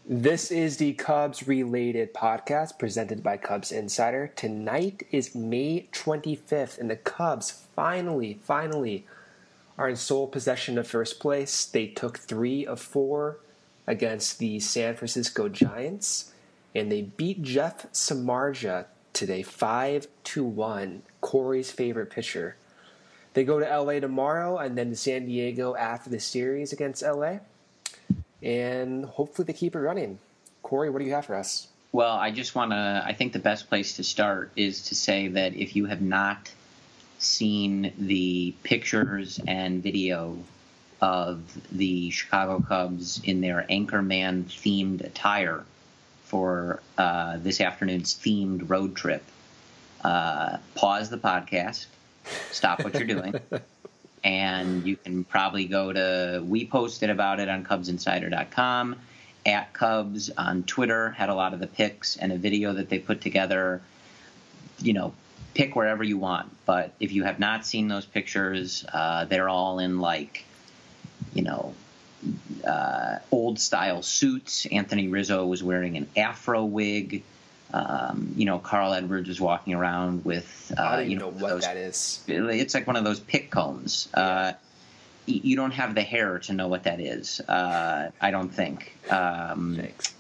This is the Cubs-related podcast presented by Cubs Insider. Tonight is May 25th, and the Cubs finally are in sole possession of first place. They took 3 of 4 against the San Francisco Giants, and they beat Jeff Samardzija today 5-1, Corey's favorite pitcher. They go to LA tomorrow and then to San Diego after the series against LA. And hopefully they keep it running. Corey, what do you have for us? Well, I think the best place to start is to say that if you have not seen the pictures and video of the Chicago Cubs in their Anchorman-themed attire for this afternoon's themed road trip, pause the podcast, stop what you're doing. And you can probably we posted about it on CubsInsider.com, at Cubs on Twitter, had a lot of the pics and a video that they put together. Pick wherever you want. But if you have not seen those pictures, they're all in old-style suits. Anthony Rizzo was wearing an afro wig. Carl Edwards was walking around with, I don't even know what that is. It's like one of those pick combs. You don't have the hair to know what that is. I don't think. Thanks.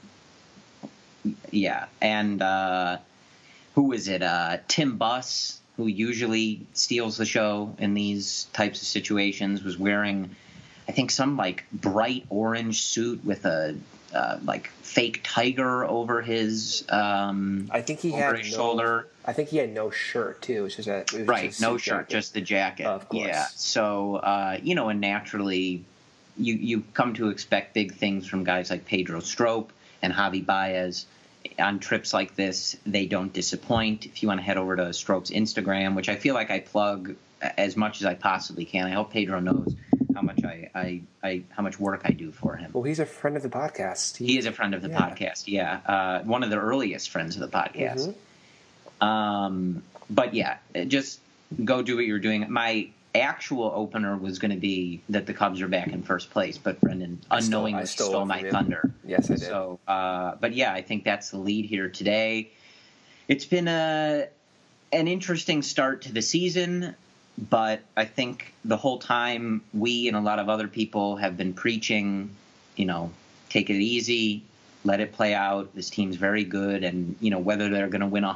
Yeah. And who is it? Tim Buss, who usually steals the show in these types of situations, was wearing, I think, some bright orange suit with a fake tiger over his I think he had his shoulder. I think he had no shirt too. It was No shirt, just the jacket. Of course. Yeah. So and naturally, you come to expect big things from guys like Pedro Strop and Javi Baez. On trips like this, they don't disappoint. If you want to head over to Strop's Instagram, which I feel like I plug as much as I possibly can. I hope Pedro knows how much how much work I do for him. Well, he's a friend of the podcast. He is a friend of the podcast. Yeah, one of the earliest friends of the podcast. Mm-hmm. But yeah, just go do what you're doing. My actual opener was going to be that the Cubs are back in first place, but Brendan unknowingly stole my thunder. Yes, I did. So, but yeah, I think that's the lead here today. It's been an interesting start to the season. But I think the whole time we and a lot of other people have been preaching, take it easy, let it play out. This team's very good. And, whether they're going to win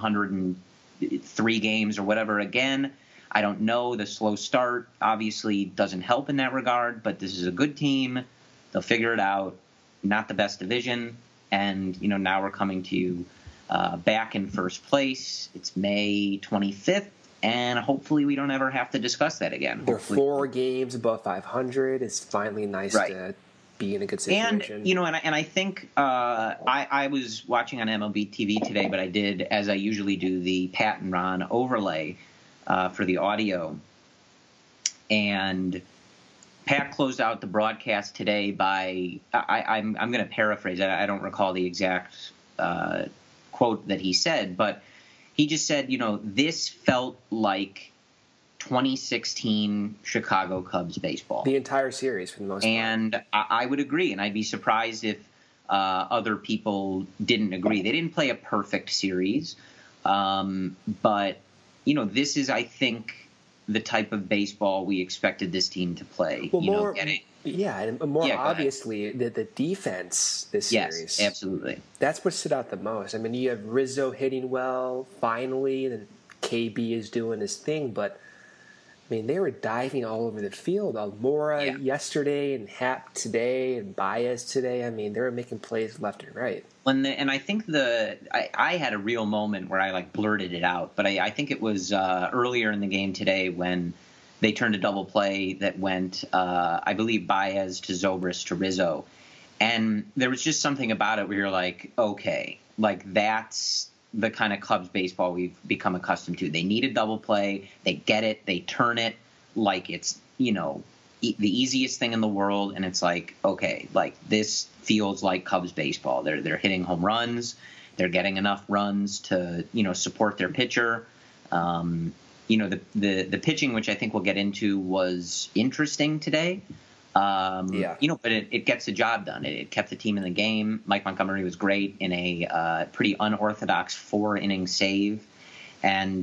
103 games or whatever again, I don't know. The slow start obviously doesn't help in that regard. But this is a good team. They'll figure it out. Not the best division. And, now we're coming to you back in first place. It's May 25th. And hopefully we don't ever have to discuss that again. They're 4 games above 500. It's finally nice to be in a good situation. And I think I was watching on MLB TV today, but I did, as I usually do, the Pat and Ron overlay for the audio. And Pat closed out the broadcast today by I'm going to paraphrase. I don't recall the exact quote that he said, but he just said, this felt like 2016 Chicago Cubs baseball. The entire series, for the most part. And I would agree, and I'd be surprised if other people didn't agree. They didn't play a perfect series, but, this is, I think, the type of baseball we expected this team to play. Well, and more obviously, the defense this series. Yes, absolutely. That's what stood out the most. I mean, you have Rizzo hitting well, finally, and KB is doing his thing, but, I mean, they were diving all over the field. Almora yesterday, and Happ today, and Baez today. I mean, they were making plays left and right. And I think I had a real moment where I blurted it out, but I think it was earlier in the game today when they turned a double play that went, I believe, Baez to Zobrist to Rizzo. And there was just something about it where you're like, okay, that's the kind of Cubs baseball we've become accustomed to. They need a double play. They get it. They turn it like it's, the easiest thing in the world. And it's like, okay, this feels like Cubs baseball. They're hitting home runs. They're getting enough runs to, support their pitcher. The pitching, which I think we'll get into, was interesting today. But it gets the job done. It kept the team in the game. Mike Montgomery was great in a pretty unorthodox 4-inning save. And,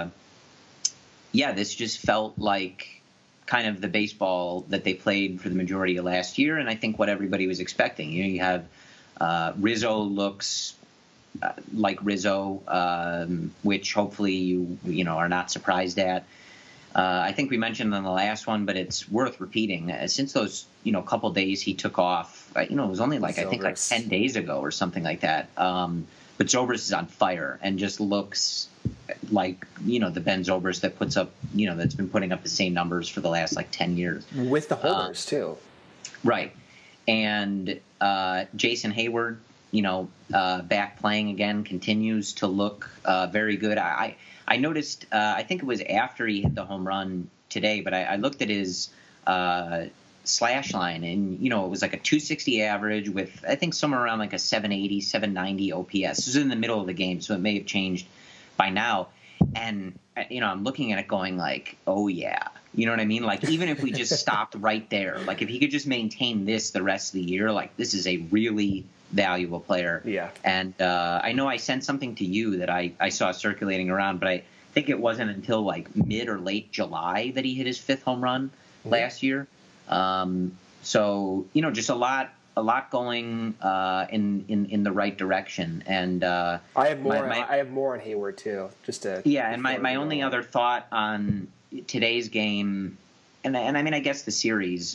this just felt like kind of the baseball that they played for the majority of last year, and I think what everybody was expecting. You have Rizzo looks like Rizzo, which hopefully you are not surprised at. I think we mentioned on the last one, but it's worth repeating. Since those couple days he took off, it was only I think 10 days ago or something like that. But Zobrist is on fire and just looks like the Ben Zobrist that puts up that's been putting up the same numbers for the last 10 years with the homers too. Right, and Jason Hayward, back playing again, continues to look very good. I noticed, I think it was after he hit the home run today, but I looked at his slash line, and, it was like a 260 average with, I think, somewhere around a 780, 790 OPS. This was in the middle of the game, so it may have changed by now. And, I'm looking at it going oh, yeah. You know what I mean? Even if we just stopped right there, if he could just maintain this the rest of the year, this is a really valuable player. Yeah. And I know I sent something to you that I saw circulating around, but I think it wasn't until mid or late July that he hit his 5th home run last year. So just a lot going in the right direction. And I have more. I have more on Hayward too. And my only other thought on today's game, and I mean, I guess the series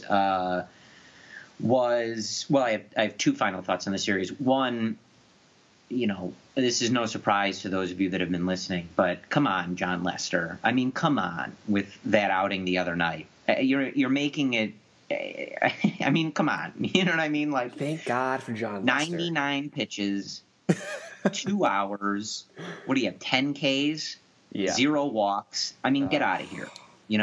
was, well, I have 2 final thoughts on the series. One, this is no surprise to those of you that have been listening, but come on, Jon Lester. I mean, come on with that outing the other night. You're making it. I mean, come on. You know what I mean? Thank God for Jon Lester. 99 pitches, 2 hours. What do you have? 10 Ks, 0 walks. I mean, get out of here.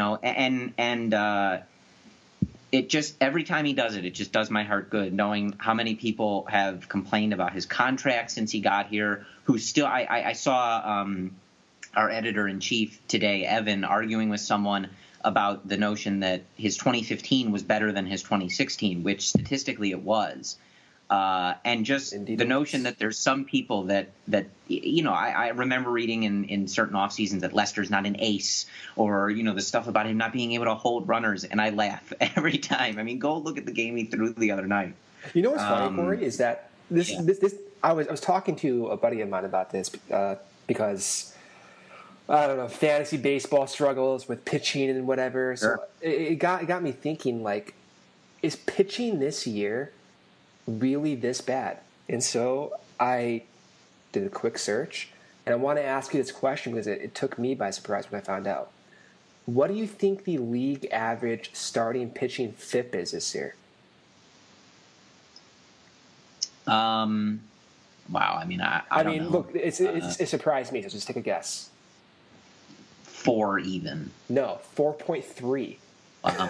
And it just, every time he does it, it just does my heart good, knowing how many people have complained about his contract since he got here, who still, I saw our editor-in-chief today, Evan, arguing with someone about the notion that his 2015 was better than his 2016, which statistically it was. And just Indeed the notion that there's some people that I remember reading in certain off seasons that Lester's not an ace, or the stuff about him not being able to hold runners, and I laugh every time. I mean, go look at the game he threw the other night. You know what's funny, Corey, is that this I was talking to a buddy of mine about this because I don't know, fantasy baseball struggles with pitching and whatever. So Sure. it got me thinking, is pitching this year really this bad? And so I did a quick search, and I want to ask you this question because it took me by surprise when I found out. What do you think the league average starting pitching FIP is this year? Wow. I mean, I don't know. Look, it surprised me. So just take a guess. 4 even. No, 4.3. Wow.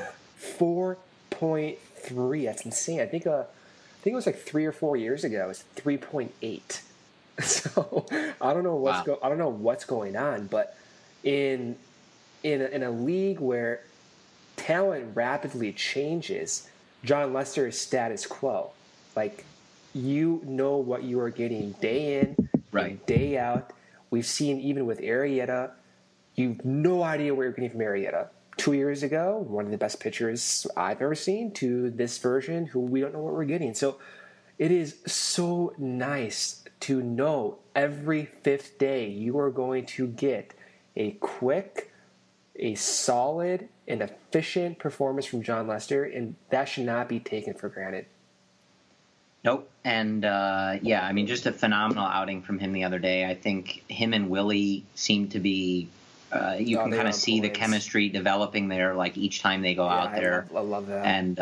4.3. That's insane. I think it was 3 or 4 years ago. It was 3.8. So I don't know I don't know what's going on, but in a league where talent rapidly changes, Jon Lester is status quo. You know what you are getting day in and day out. We've seen even with Arrieta, you've no idea what you're getting from Arrieta. 2 years ago, one of the best pitchers I've ever seen, to this version who we don't know what we're getting. So it is so nice to know every 5th day you are going to get a quick, a solid, and efficient performance from Jon Lester, and that should not be taken for granted. Nope. And, I mean, just a phenomenal outing from him the other day. I think him and Willie seem to be you can kind of see the chemistry developing there, each time they go out there. I love that. And,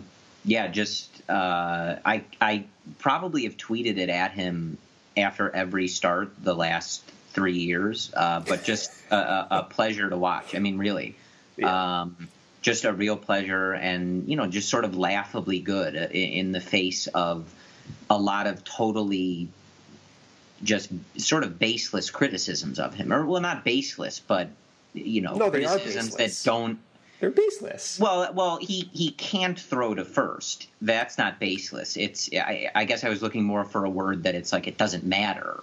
I probably have tweeted it at him after every start the last 3 years, but just a pleasure to watch. I mean, really. Yeah. Just a real pleasure, and just sort of laughably good in the face of a lot of totally just sort of baseless criticisms of him, or not baseless, but criticisms that They're baseless. Well, he can't throw to first. That's not baseless. It's I guess I was looking more for a word that it's like it doesn't matter,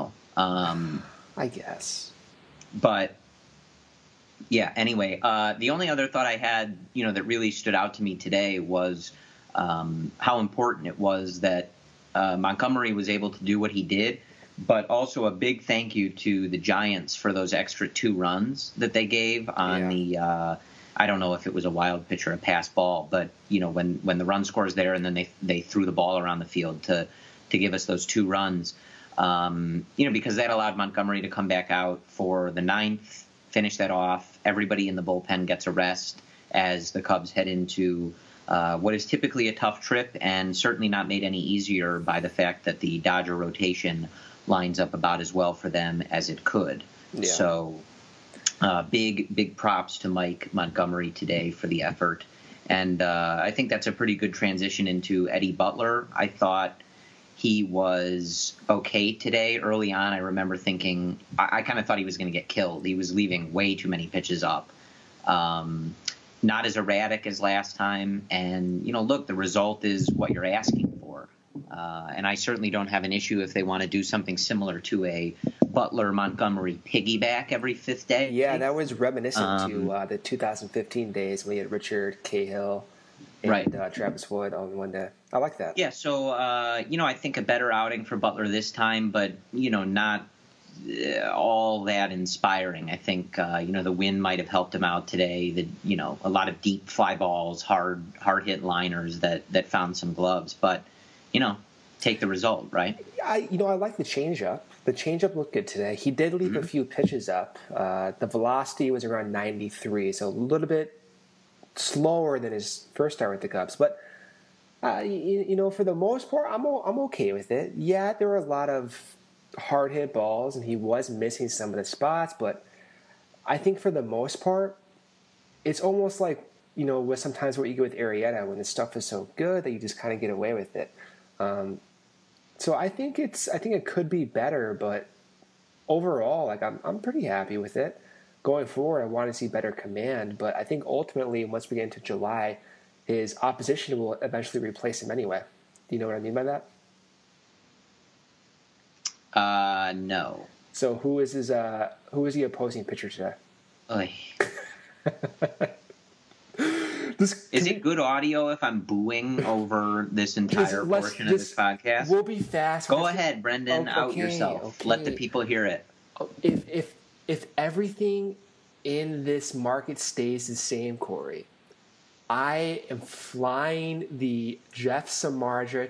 I guess. But yeah. Anyway, the only other thought I had, that really stood out to me today was how important it was that Montgomery was able to do what he did. But also a big thank you to the Giants for those extra 2 runs that they gave on the. I don't know if it was a wild pitch or a pass ball, but when the run scores there and then they threw the ball around the field to give us those 2 runs, because that allowed Montgomery to come back out for the 9th, finish that off. Everybody in the bullpen gets a rest as the Cubs head into what is typically a tough trip, and certainly not made any easier by the fact that the Dodger rotation lines up about as well for them as it could. Yeah. So big props to Mike Montgomery today for the effort. And I think that's a pretty good transition into Eddie Butler. I thought he was okay today. Early on, I remember thinking I kind of thought he was going to get killed. He was leaving way too many pitches up. Not as erratic as last time. And, look, the result is what you're asking for. And I certainly don't have an issue if they want to do something similar to a Butler-Montgomery piggyback every 5th day. Yeah, that was reminiscent to the 2015 days when you had Richard Cahill and Travis Wood on one day. I like that. Yeah, so, I think a better outing for Butler this time, but, not all that inspiring. I think, the wind might have helped him out today. A lot of deep fly balls, hard hit liners that found some gloves. But, take the result, right? I like the changeup. The changeup looked good today. He did leave a few pitches up. The velocity was around 93, so a little bit slower than his first start with the Cubs. But, for the most part, I'm okay with it. Yeah, there were a lot of hard hit balls, and he was missing some of the spots. But I think for the most part, it's almost like, with sometimes what you get with Arrieta when the stuff is so good that you just kind of get away with it. So I think it could be better, but overall, I'm pretty happy with it. Going forward, I want to see better command, but I think ultimately, once we get into July, his opposition will eventually replace him anyway. Do you know what I mean by that? No. So who is the opposing pitcher today? Is it good audio if I'm booing over this entire portion of this podcast? We'll be fast. Go ahead, Brendan. Out yourself. Okay. Let the people hear it. If everything in this market stays the same, Corey, I am flying the Jeff Samardzija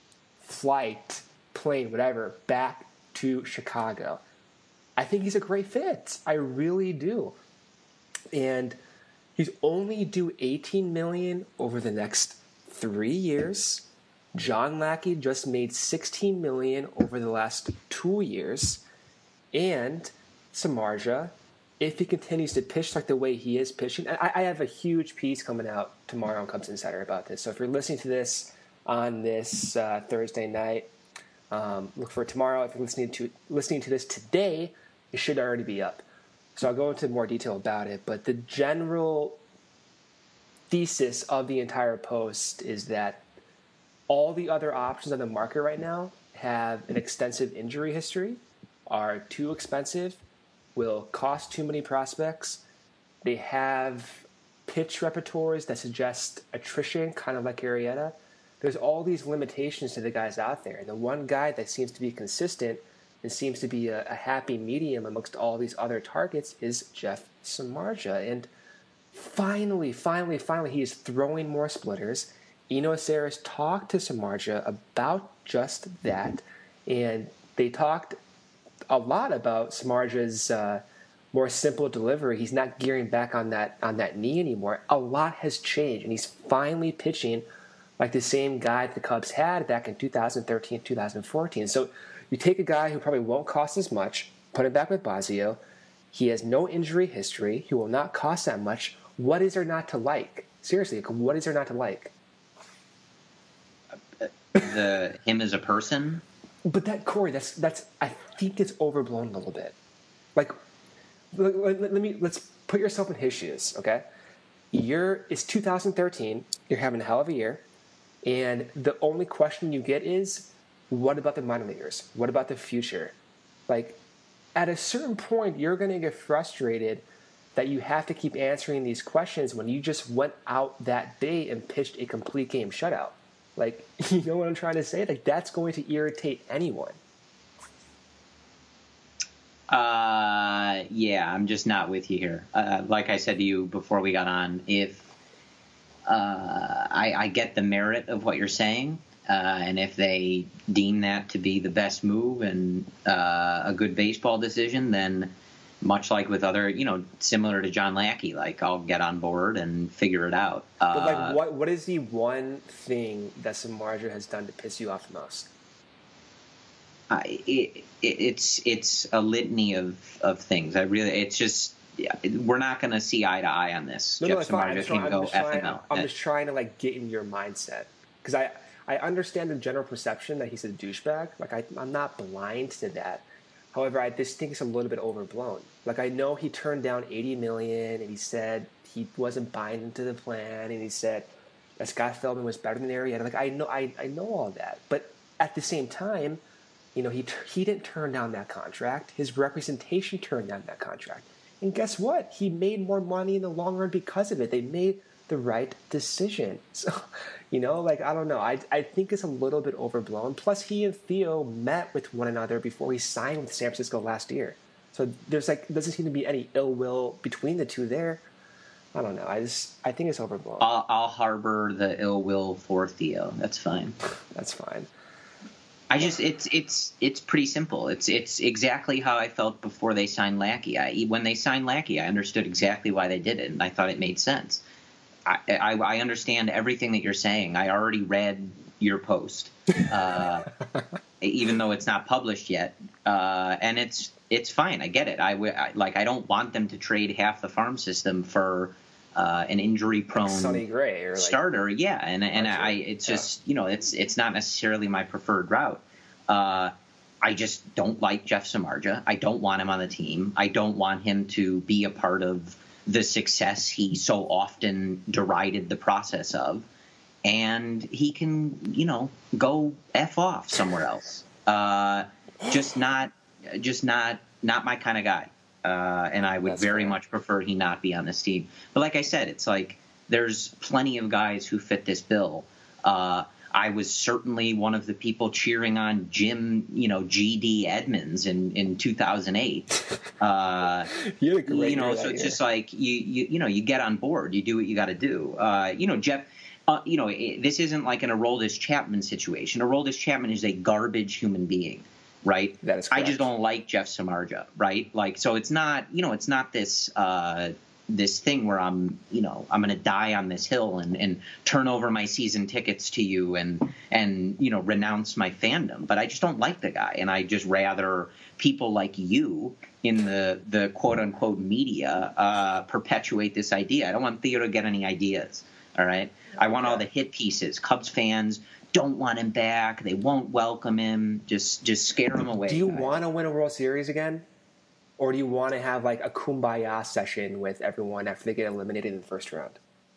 plane, whatever, back to Chicago. I think he's a great fit. I really do. And he's only due $18 million over the next 3 years. John Lackey just made $16 million over the last 2 years. And Samardzija, if he continues to pitch like the way he is pitching, I have a huge piece coming out tomorrow on Cubs Insider about this. So if you're listening to this on this Thursday night, look for it tomorrow. If you're listening to this today, it should already be up. So I'll go into more detail about it. But the general thesis of the entire post is that all the other options on the market right now have an extensive injury history, are too expensive, will cost too many prospects. They have pitch repertoires that suggest attrition, kind of like Arrieta. There's all these limitations to the guys out there. And the one guy that seems to be consistent and seems to be a happy medium amongst all these other targets is Jeff Samardzija. And finally, he is throwing more splitters. Eno Sarris talked to Samardzija about just that. And they talked a lot about Samardzija's more simple delivery. He's not gearing back on that knee anymore. A lot has changed, and he's finally pitching like the same guy the Cubs had back in 2013, 2014. So you take a guy who probably won't cost as much, put him back with Bosio. He has no injury history. He will not cost that much. What is there not to like? Seriously, what is there not to like? Him as a person? But that, Corey, that's I think it's overblown a little bit. Like, let's put yourself in his shoes, okay? It's 2013. You're having a hell of a year, and the only question you get is, what about the minor leaguers? What about the future? Like, at a certain point, you're going to get frustrated that you have to keep answering these questions when you just went out that day and pitched a complete game shutout. Like, you know what I'm trying to say? Like, that's going to irritate anyone. Yeah, I'm just not with you here. Like I said to you before we got on, if I get the merit of what you're saying, and if they deem that to be the best move and a good baseball decision, then much like with other, similar to John Lackey, like I'll get on board and figure it out. But like, what is the one thing that Samardzija has done to piss you off the most? It's a litany of things. We're not going to see eye to eye on this. No, Jeff Samardzija can go FML. I'm just trying to like get in your mindset because I understand the general perception that he's a douchebag. Like I'm not blind to that. However, I just think it's a little bit overblown. Like I know he turned down $80 million, and he said he wasn't buying into the plan, and he said that Scott Feldman was better than Arrieta. Like I know all that, but at the same time, he didn't turn down that contract. His representation turned down that contract. And guess what? He made more money in the long run because of it. They made the right decision. So, I don't know. I think it's a little bit overblown. Plus, he and Theo met with one another before he signed with San Francisco last year. So doesn't seem to be any ill will between the two there. I don't know. I think it's overblown. I'll harbor the ill will for Theo. That's fine. That's fine. It's pretty simple. It's exactly how I felt before they signed Lackey. When they signed Lackey, I understood exactly why they did it, and I thought it made sense. I understand everything that you're saying. I already read your post, even though it's not published yet, and it's fine. I get it. I don't want them to trade half the farm system for an injury-prone Sonny Gray or starter, it's just it's not necessarily my preferred route. I just don't like Jeff Samardzija. I don't want him on the team. I don't want him to be a part of the success he so often derided the process of, and he can go F off somewhere else. Just not my kind of guy. And I would very much prefer he not be on this team. But like I said, it's like there's plenty of guys who fit this bill. I was certainly one of the people cheering on Jim, G.D. Edmonds in 2008. You're a great so it's just like you get on board, you do what you got to do. Jeff. This isn't like an Aroldis Chapman situation. Aroldis Chapman is a garbage human being. Right. That is correct. I just don't like Jeff Samardzija. Right. Like, so it's not, it's not this this thing where I'm going to die on this hill and turn over my season tickets to you and renounce my fandom. But I just don't like the guy. And I just rather people like you in the quote unquote media perpetuate this idea. I don't want Theo to get any ideas. All right. I want all the hit pieces. Cubs fans don't want him back. They won't welcome him. Just scare him away. Do you want to win a World Series again? Or do you want to have like a kumbaya session with everyone after they get eliminated in the first round?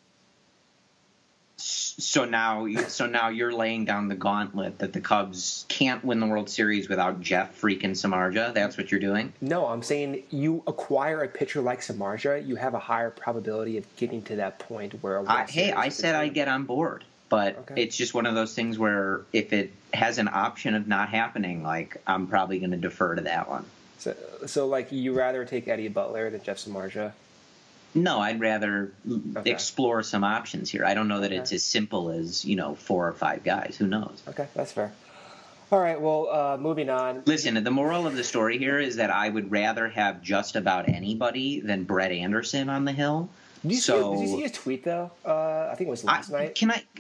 So now you're laying down the gauntlet that the Cubs can't win the World Series without Jeff freaking Samardzija. That's what you're doing? No, I'm saying you acquire a pitcher like Samardzija, you have a higher probability of getting to that point where I said I'd get on board. But It's just one of those things where if it has an option of not happening, like I'm probably going to defer to that one. So like you rather take Eddie Butler than Jeff Samardzija? No, I'd rather explore some options here. I don't know that it's as simple as 4 or 5 guys. Who knows? Okay, that's fair. All right, well, moving on. Listen, the moral of the story here is that I would rather have just about anybody than Brett Anderson on the hill. Did you see his tweet though? I think it was last night.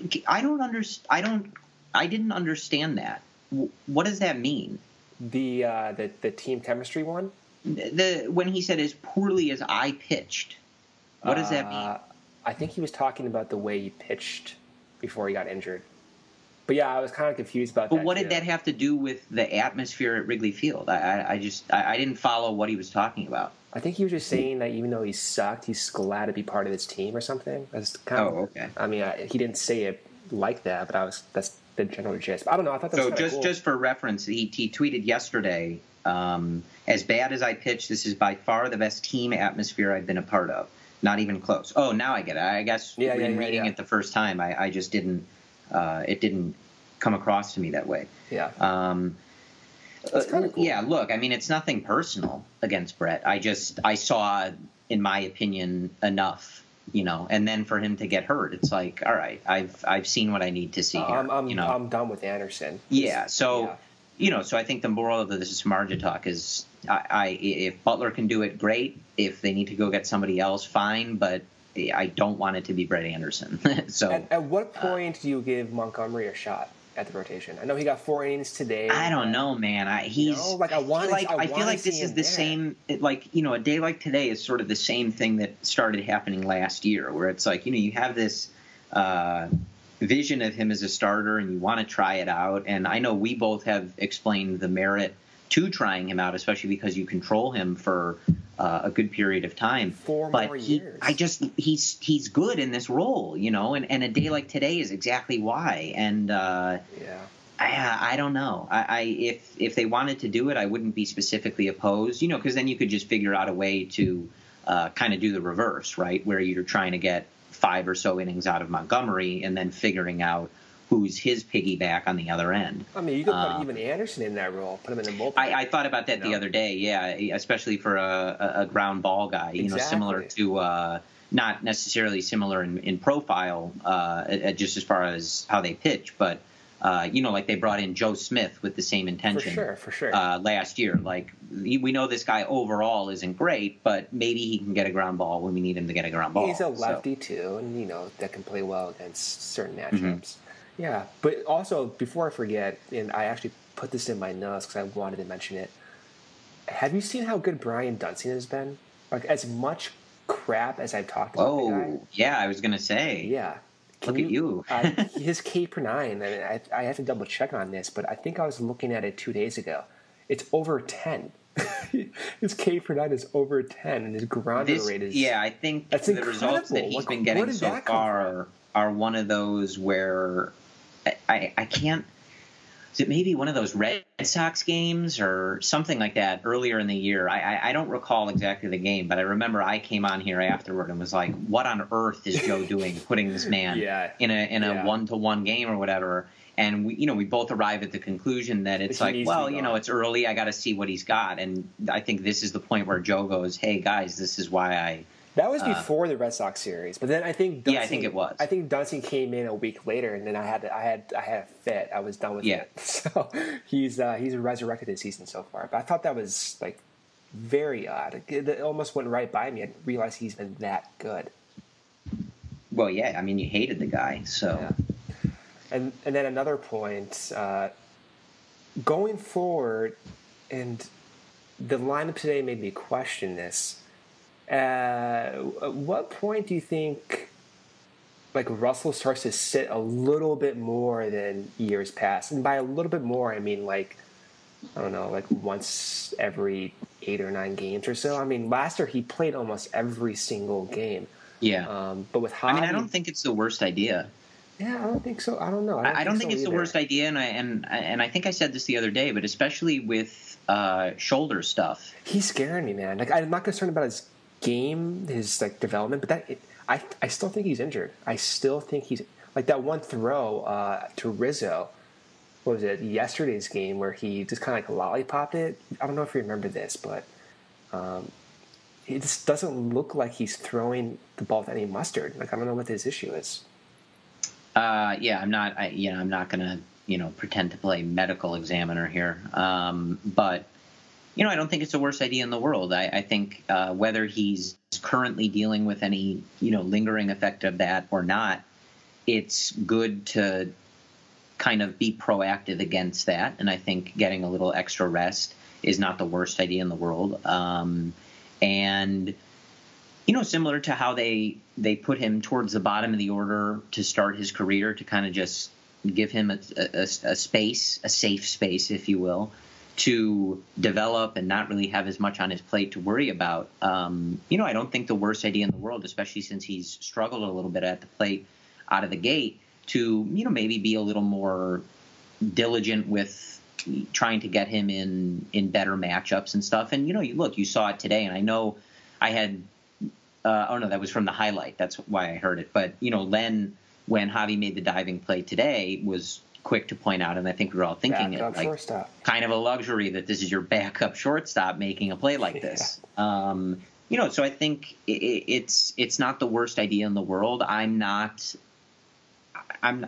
I didn't understand that. What does that mean? The team chemistry one. When he said as poorly as I pitched, what does that mean? I think he was talking about the way he pitched before he got injured. But yeah, I was kind of confused about that. But what did that have to do with the atmosphere at Wrigley Field? I didn't follow what he was talking about. I think he was just saying that even though he sucked, he's glad to be part of his team or something. That's kind of. Okay. I mean, he didn't say it like that, but that's the general gist. But I don't know. I thought that was kind of cool. Just for reference, he tweeted yesterday, as bad as I pitch, this is by far the best team atmosphere I've been a part of. Not even close. Oh, now I get it. I guess in reading it the first time, I just didn't. It didn't come across to me that way. Yeah. That's kind of cool. Yeah. Look, I mean, it's nothing personal against Brett. I saw, in my opinion, enough. And then for him to get hurt, it's like, all right, I've seen what I need to see here. I'm done with Anderson. Yeah. So, so I think the moral of this Samardzija talk is, if Butler can do it, great. If they need to go get somebody else, fine. But I don't want it to be Brett Anderson. So, at what point do you give Montgomery a shot at the rotation? I know he got 4 innings today. I don't know, man. I feel like this is the same. A day like today is sort of the same thing that started happening last year, where it's like, you have this vision of him as a starter, and you want to try it out. And I know we both have explained the merit to trying him out, especially because you control him for a good period of time. 4 more years. He's good in this role, and a day like today is exactly why. And I don't know. If they wanted to do it, I wouldn't be specifically opposed, because then you could just figure out a way to kind of do the reverse, right, where you're trying to get 5 or so innings out of Montgomery and then figuring out who's his piggyback on the other end. I mean, you could put even Anderson in that role, put him in the bullpen. I thought about that the other day, especially for a ground ball guy, exactly. Similar to not necessarily similar in profile, just as far as how they pitch, but like they brought in Joe Smith with the same intention. For sure. Last year, like we know this guy overall isn't great, but maybe he can get a ground ball when we need him to get a ground ball. He's a lefty too, and that can play well against certain matchups. Mm-hmm. Yeah, but also, before I forget, and I actually put this in my notes because I wanted to mention it, have you seen how good Brian Dunston has been? Like, as much crap as I've talked about the guy. Yeah, I was going to say. Yeah. Look at you. His K per 9, I have to double check on this, but I think I was looking at it 2 days ago. It's over 10. His K per 9 is over 10, and his grounder rate is... Yeah, I think that's the results that he's been getting so far are one of those where... I can't. Is it maybe one of those Red Sox games or something like that earlier in the year? I don't recall exactly the game, but I remember I came on here afterward and was like, "What on earth is Joe doing, putting this man in a 1-to-1 game or whatever?" And we both arrive at the conclusion that it's like, well, it's early. I got to see what he's got, and I think this is the point where Joe goes, "Hey guys, this is why I." That was before the Red Sox series, but then I think Dunston, I think it was. I think Dunston came in a week later, and then I had a fit. I was done with it. So he's resurrected his season so far. But I thought that was like very odd. It almost went right by me. I didn't realize he's been that good. Well, yeah. I mean, you hated the guy, so. Yeah. And then another point, going forward, and the lineup today made me question this. At what point do you think like Russell starts to sit a little bit more than years past? And by a little bit more, I mean like, I don't know, like once every 8 or 9 games or so. I mean, last year he played almost every single game. Yeah. But with Hobby, I don't think it's the worst idea. Yeah, I don't think so. I don't know. I don't think it's the worst idea, and I think I said this the other day, but especially with shoulder stuff, he's scaring me, man. Like I'm not concerned about his game, his like development, but I still think he's injured. I still think he's like that one throw to Rizzo. What was it? Yesterday's game where he just kind of like lollipopped it. I don't know if you remember this, but it just doesn't look like he's throwing the ball with any mustard. Like I don't know what his issue is. I'm not. I'm not going to pretend to play medical examiner here, but. I don't think it's the worst idea in the world. I think whether he's currently dealing with any, lingering effect of that or not, it's good to kind of be proactive against that. And I think getting a little extra rest is not the worst idea in the world. And, similar to how they put him towards the bottom of the order to start his career, to kind of just give him a space, a safe space, if you will. to develop and not really have as much on his plate to worry about. I don't think the worst idea in the world, especially since he's struggled a little bit at the plate out of the gate, to, maybe be a little more diligent with trying to get him in better matchups and stuff. And, you saw it today, and I know I had that was from the highlight. That's why I heard it. But, Len, when Javi made the diving play today, was quick to point out, and I think we were all thinking backup it, shortstop. Kind of a luxury that this is your backup shortstop making a play like this. Yeah. So I think it's not the worst idea in the world. I don't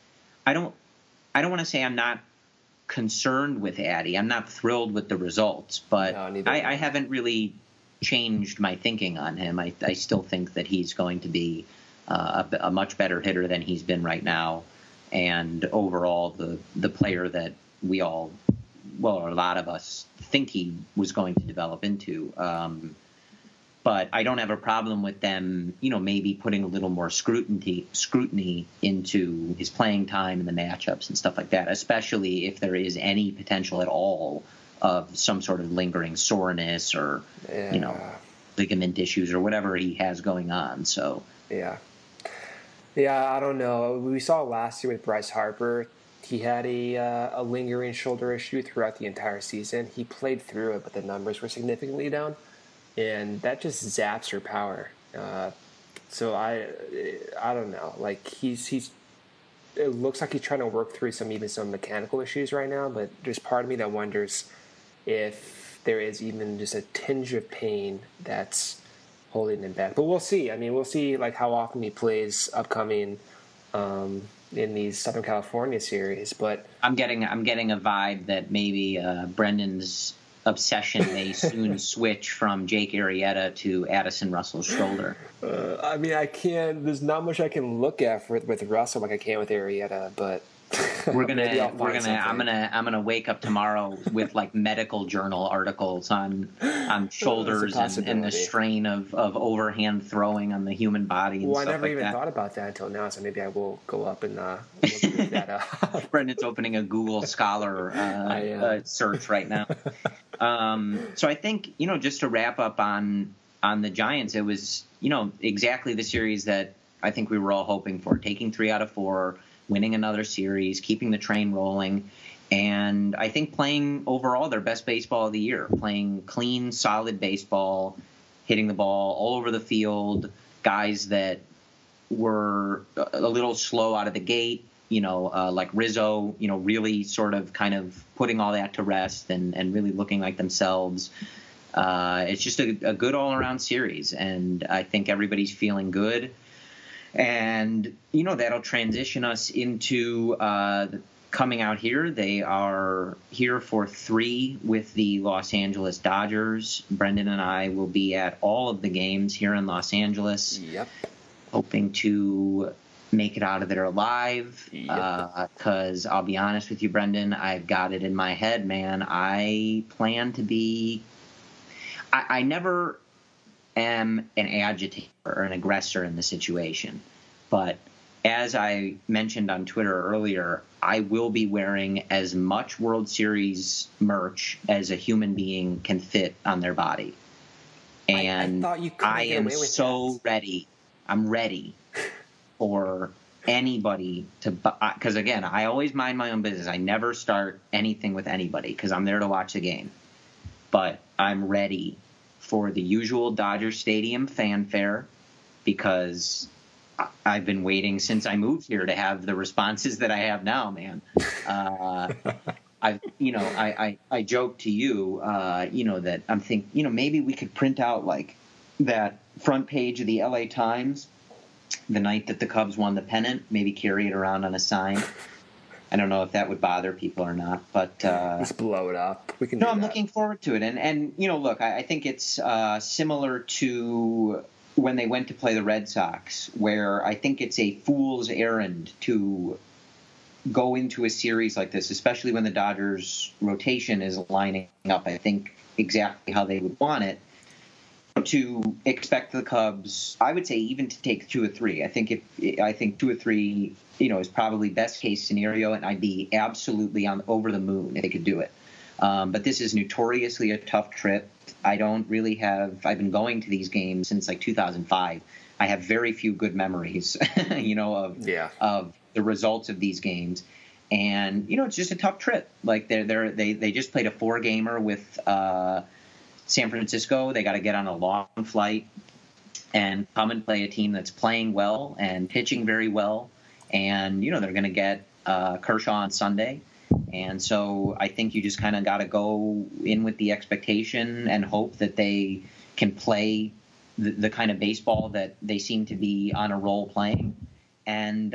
want to say I'm not concerned with Addy. I'm not thrilled with the results, but I haven't really changed my thinking on him. I still think that he's going to be a much better hitter than he's been right now, and overall the player that we all, well, a lot of us think he was going to develop into. But I don't have a problem with them, maybe putting a little more scrutiny into his playing time and the matchups and stuff like that, especially if there is any potential at all of some sort of lingering soreness or, ligament issues or whatever he has going on. So, yeah, I don't know. We saw last year with Bryce Harper. He had a lingering shoulder issue throughout the entire season. He played through it, but the numbers were significantly down, and that just zaps your power. So I don't know. Like he's it looks like he's trying to work through some mechanical issues right now, but there's part of me that wonders if there is even just a tinge of pain that's holding him back. But we'll see. I mean, we'll see like how often he plays upcoming in these Southern California series. But I'm getting a vibe that maybe Brendan's obsession may soon switch from Jake Arrieta to Addison Russell's shoulder. I mean, I can't. There's not much I can look at with Russell like I can with Arrieta, but I'm gonna wake up tomorrow with like medical journal articles on shoulders and the strain of overhand throwing on the human body. And I stuff never like even that. thought about that until now, so maybe I will go up and look that up. Brendan's opening a Google Scholar search right now. So I think, just to wrap up on the Giants, it was, exactly the series that I think we were all hoping for, taking 3 out of 4, winning another series, keeping the train rolling, and I think playing overall their best baseball of the year, playing clean, solid baseball, hitting the ball all over the field, guys that were a little slow out of the gate, like Rizzo, really sort of kind of putting all that to rest and really looking like themselves. It's just a good all-around series, and I think everybody's feeling good. And, that'll transition us into coming out here. They are here for 3 with the Los Angeles Dodgers. Brendan and I will be at all of the games here in Los Angeles. Yep. Hoping to make it out of there alive. Because I'll be honest with you, Brendan, I've got it in my head, man. I plan to be – I never – am an agitator or an aggressor in the situation. But as I mentioned on Twitter earlier, I will be wearing as much World Series merch as a human being can fit on their body. And I am so ready. I'm ready for anybody to – because, again, I always mind my own business. I never start anything with anybody because I'm there to watch the game. But I'm ready for the usual Dodger Stadium fanfare, because I've been waiting since I moved here to have the responses that I have now, man. I joke to you, that I'm thinking, maybe we could print out like that front page of the LA Times the night that the Cubs won the pennant, maybe carry it around on a sign. I don't know if that would bother people or not, but just blow it up. We can. No, I'm looking forward to it, and look, I think it's similar to when they went to play the Red Sox, where I think it's a fool's errand to go into a series like this, especially when the Dodgers' rotation is lining up, I think, exactly how they would want it, to expect the Cubs, I would say, even to take 2 or 3. I think 2 or 3, is probably best case scenario, and I'd be absolutely over the moon if they could do it. But this is notoriously a tough trip. I've been going to these games since like 2005. I have very few good memories, of the results of these games. And, it's just a tough trip. Like they just played a 4-gamer with San Francisco. They got to get on a long flight and come and play a team that's playing well and pitching very well. And, they're going to get Kershaw on Sunday. And so I think you just kind of got to go in with the expectation and hope that they can play the kind of baseball that they seem to be on a roll playing. And,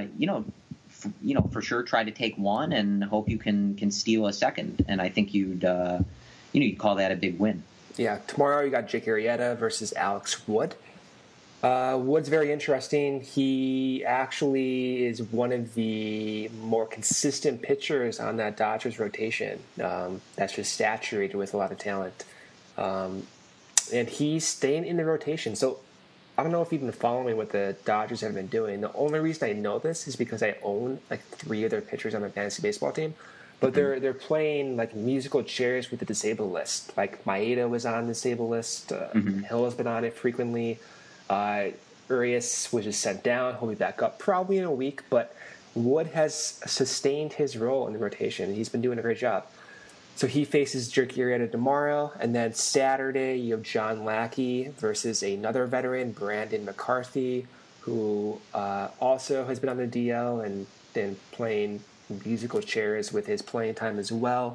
for sure try to take one and hope you can steal a second. And I think you'd call that a big win. Yeah, tomorrow you got Jake Arrieta versus Alex Wood. Wood's very interesting. He actually is one of the more consistent pitchers on that Dodgers rotation. That's just saturated with a lot of talent. And he's staying in the rotation. So I don't know if you've been following what the Dodgers have been doing. The only reason I know this is because I own like 3 of their pitchers on my fantasy baseball team. But they're playing like musical chairs with the disabled list. Like Maeda was on the disabled list. Hill has been on it frequently. Urias was just sent down. He'll be back up probably in a week. But Wood has sustained his role in the rotation. He's been doing a great job. So he faces Jake Arrieta tomorrow. And then Saturday, you have John Lackey versus another veteran, Brandon McCarthy, who also has been on the DL and been playing musical chairs with his playing time as well.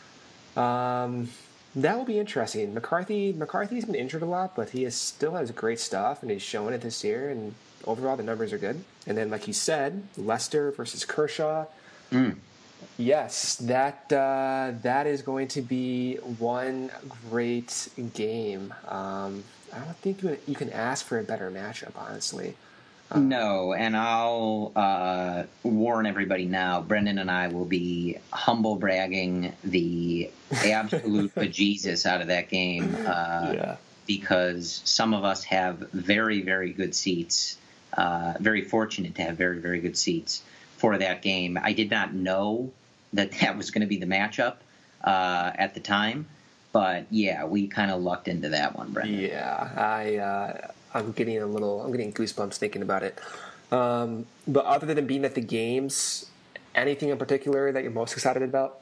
That will be interesting. McCarthy's been injured a lot, but he still has great stuff, and he's showing it this year, and overall the numbers are good. And then, like you said, Lester versus Kershaw. Yes, that is going to be one great game. I don't think you can ask for a better matchup, honestly. No, and I'll warn everybody now, Brendan and I will be humble bragging the absolute bejesus out of that game because some of us have very, very good seats, very fortunate to have very, very good seats for that game. I did not know that was going to be the matchup at the time, but yeah, we kind of lucked into that one, Brendan. Yeah, I'm getting goosebumps thinking about it. But other than being at the games, anything in particular that you're most excited about?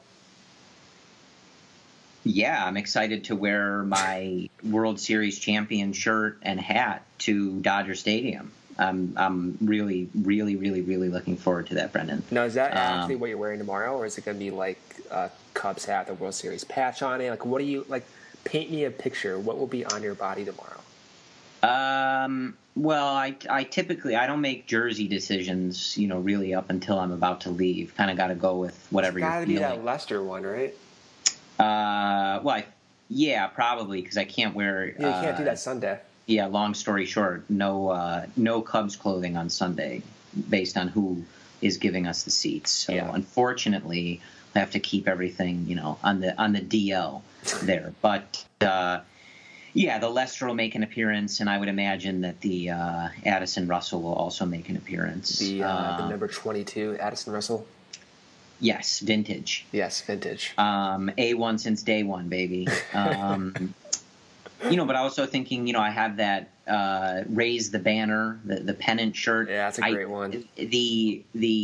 Yeah, I'm excited to wear my World Series champion shirt and hat to Dodger Stadium. I'm really, really, really, really looking forward to that, Brendan. Now, is that actually what you're wearing tomorrow, or is it going to be like a Cubs hat, the World Series patch on it? Like, what do you like? Paint me a picture. What will be on your body tomorrow? Well, I typically don't make jersey decisions, really up until I'm about to leave. Kind of got to go with whatever you're feeling. It's got to be that Lester one, right? Yeah, probably because I can't wear. Yeah, you can't do that Sunday. Yeah, long story short, no Cubs clothing on Sunday, based on who is giving us the seats. So unfortunately, I have to keep everything, on the DL there. But yeah, the Lester will make an appearance, and I would imagine that the Addison Russell will also make an appearance. The number 22 Addison Russell. Yes, vintage. Yes, vintage. A1 since day one, baby. But also thinking, I have that Raise the Banner, the pennant shirt. Yeah, that's a great one. The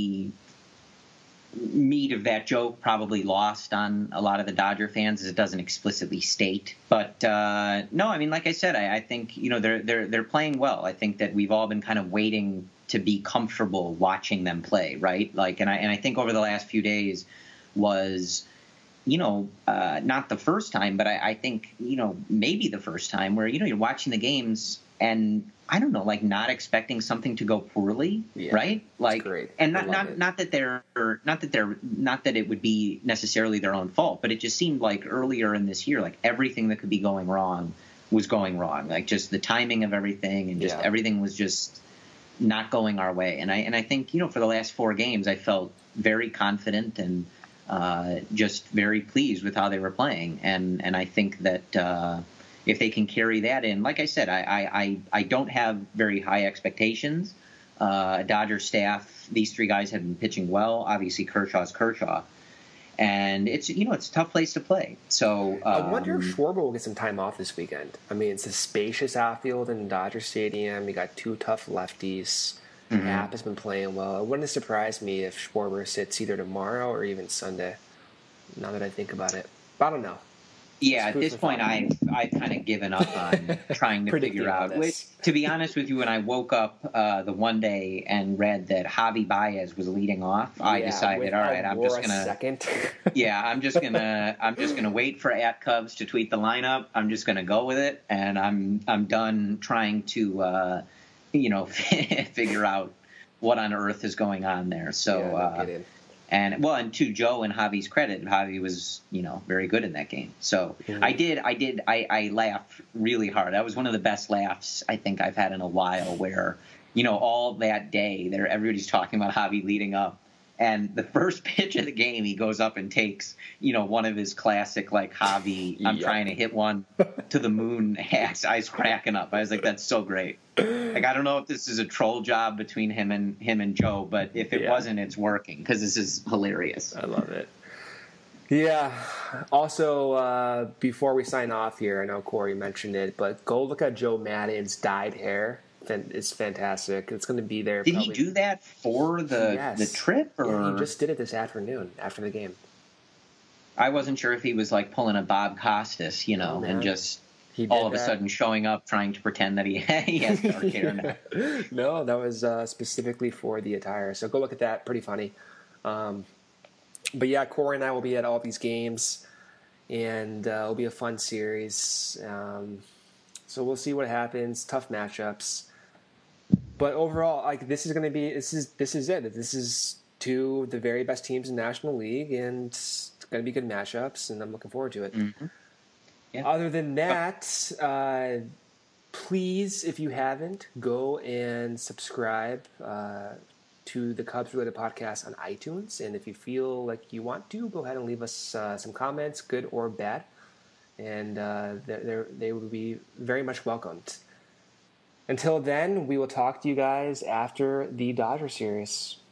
meat of that joke probably lost on a lot of the Dodger fans as it doesn't explicitly state. But no, I mean, like I said, I think they're playing well. I think that we've all been kind of waiting to be comfortable watching them play, right? Like, and I think over the last few days was, not the first time, but I think maybe the first time where you're watching the games and I don't know, like not expecting something to go poorly, right? Like, great. And not that it would be necessarily their own fault, but it just seemed like earlier in this year, like everything that could be going wrong was going wrong, like just the timing of everything and just everything was just not going our way. And I think for the last 4 games, I felt very confident and just very pleased with how they were playing, and I think that. If they can carry that in, like I said, I don't have very high expectations. Dodger staff, these 3 guys have been pitching well. Obviously, Kershaw's Kershaw. and it's it's a tough place to play. So I wonder if Schwarber will get some time off this weekend. I mean, it's a spacious outfield in Dodger Stadium. You got two tough lefties. mhm. Happ has been playing well. It wouldn't surprise me if Schwarber sits either tomorrow or even Sunday. Now that I think about it, but I don't know. Yeah, It's at food this for point, thought. I've kind of given up on trying to Predicting figure all out. Which, this. to be honest with you, when I woke up the one day and read that Javi Baez was leading off, I Yeah, decided, with all right, I'm just Aurora gonna, second. yeah, I'm just gonna wait for @Cubs to tweet the lineup. I'm just gonna go with it, and I'm done trying to, figure out what on earth is going on there. So. Yeah, no kidding. And to Joe and Javi's credit, Javi was, very good in that game. So Mhm. I laughed really hard. That was one of the best laughs I think I've had in a while where, all that day there, everybody's talking about Javi leading up. And the first pitch of the game, he goes up and takes, one of his classic, like, Javi, I'm trying Yep. to hit one to the moon hacks. I was cracking up. I was like, that's so great. Like, I don't know if this is a troll job between him and Joe, but if it Yeah. wasn't, it's working because this is hilarious. I love it. Yeah. Also, before we sign off here, I know Corey mentioned it, but go look at Joe Maddon's dyed hair. It's fantastic. It's going to be there. Did probably. he do that for the Yes. trip, Yeah, he or just did it this afternoon after the game. I wasn't sure if he was like pulling a Bob Costas, No, and man. just He did all of a that. sudden showing up trying to pretend that he has dark hair now. No, that was specifically for the attire. So go look at that. Pretty funny. But yeah, Corey and I will be at all these games, and it'll be a fun series. So we'll see what happens. Tough matchups, but overall, like this is going to be this is it. This is two of the very best teams in the National League, and it's going to be good matchups, and I'm looking forward to it. Mm-hmm. Yeah. Other than that, please, if you haven't, go and subscribe to the Cubs related podcast on iTunes. And if you feel like you want to, go ahead and leave us some comments, good or bad. And they will be very much welcomed. Until then, we will talk to you guys after the Dodger series.